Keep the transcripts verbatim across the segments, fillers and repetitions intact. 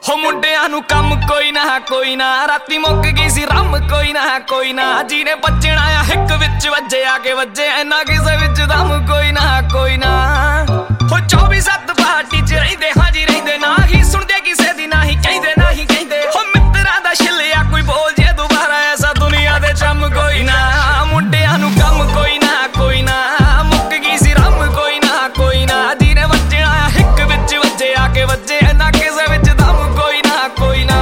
हो मुंडियां नू कम कोई ना कोई ना राती मुक गई सी रम कोई ना कोई ना जीने बचना आ हिक विच वजे आके वजे इना किसे विच दम कोई ना कोई ना हो चौबीस सत्त पार्टी च रहिंदे हां जी रहिंदे ना ही सुनदे किसे दी ना ही कहंदे ना ही कहंदे हो मित्तरां दा छिल्लिया कोई बोल जे दोबारा ऐसा दुनिया दे चम कोई ना मुंडियां नू कम कोई ना कोई ना मुक गई सी रम कोई ना कोई ना जीने बचना आ हिक विच वजे आके वजे इना किसे विच दम कोई ना कोई ना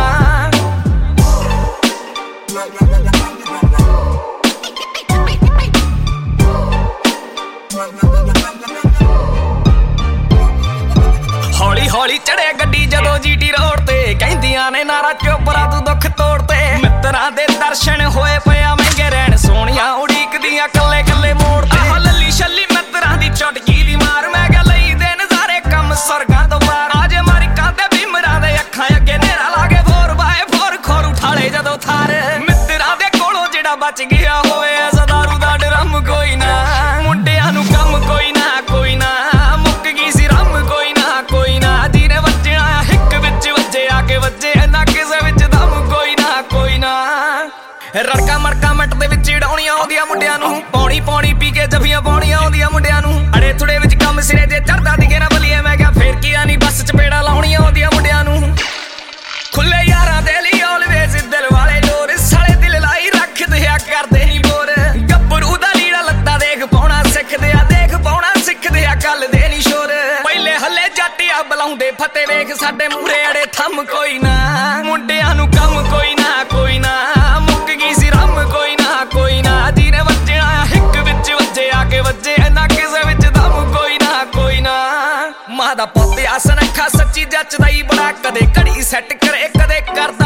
हौली हौली चढ़े गड्डी जदों जीटी रोड ते कहंदियां ने नारा चोपरा तू दुख तोड़ते मित्तरां दे दर्शन होए पिया महंगे रहन सोहणियां उड़ीकदियां कल्ले कल्ले मोड़ ते आह लल्ली छल्ली मित्तरां दी चुटकी दी मार मैं गया लई दे नज़ारे कम स्वर्गां तो बाहर आज अमरीका ते भीमरां दे अखां अगे नेरा लागे फोर बाय फोर खोर उठाले जदों थार मित्तरां दे कोलों जेड़ा बच गया होए ऐसा दारू दा ड्रम कोई ना मुंडियां नू कम कोई ना कोई ना मुक गई सी रम कोई ना कोई ना जीने बचना हिक विच वजे आके वजे इना किसे विच दम कोई ना कोई ना रड़का मड़का मट दे विच डाउणियां आउंदियां मुंडियां नू पौणी पौणी पी के जफियां पाउणियां आउंदियां मुंडियां नू अड़े थोड़े विच कम सिरे जे चढ़दा दिखे ना बलिए मैं क्या फेर किया नी बस चपेड़ा लाउणियां आउंदियां मुंडियां नू खुले यारां दे लई ऑलवेज दिल वाले डोर साले दिल लाई रख दिया करदे नी बोर गब्बरू दा लीड़ा लत्ता देख पाउणा सिखदे आ देख पाउणा सिखदे आ कल दे नी शोर पहले हल्ले जट्टिया बुलाउंदे फते वेख साडे मूरे अड़े थम कोई ना मुंडियां नू कम कोई ना कोई ना मुक गई सी रम कोई ना कोई ना जीने बचना हिक विच वजे आके वजे इना किसे विच दम कोई ना कोई ना मां दा पुत्त आसन अखा सच्ची जचदा ही बड़ा कदे घड़ी सैट करे कदे करदा